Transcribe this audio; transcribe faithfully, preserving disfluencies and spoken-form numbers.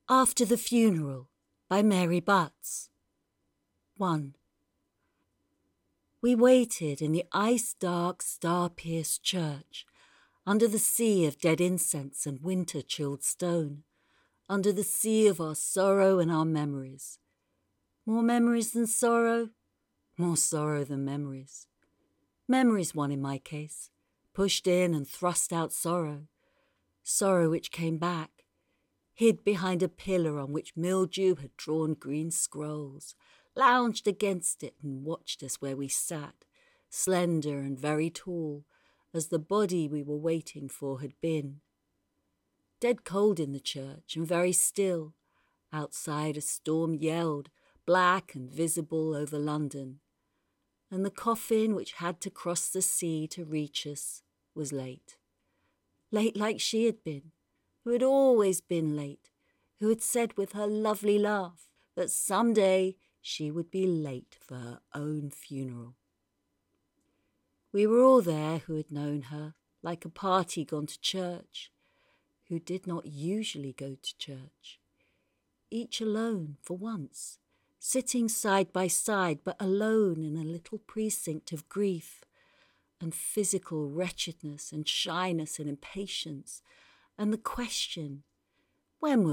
After the Funeral by Mary Butts. one. We waited in the ice-dark, star-pierced church, under the sea of dead incense and winter-chilled stone, under the sea of our sorrow and our memories. More memories than sorrow, more sorrow than memories. Memories won in my case, pushed in and thrust out sorrow, sorrow which came back, hid behind a pillar on which mildew had drawn green scrolls, lounged against it and watched us where we sat, slender and very tall, as the body we were waiting for had been. Dead cold in the church and very still. Outside a storm yelled, black and visible over London. And the coffin which had to cross the sea to reach us was late. Late like she had been, who had always been late, who had said with her lovely laugh that some day she would be late for her own funeral. We were all there who had known her, like a party gone to church, who did not usually go to church. Each alone for once, sitting side by side, but alone in a little precinct of grief and physical wretchedness and shyness and impatience, and the question, when will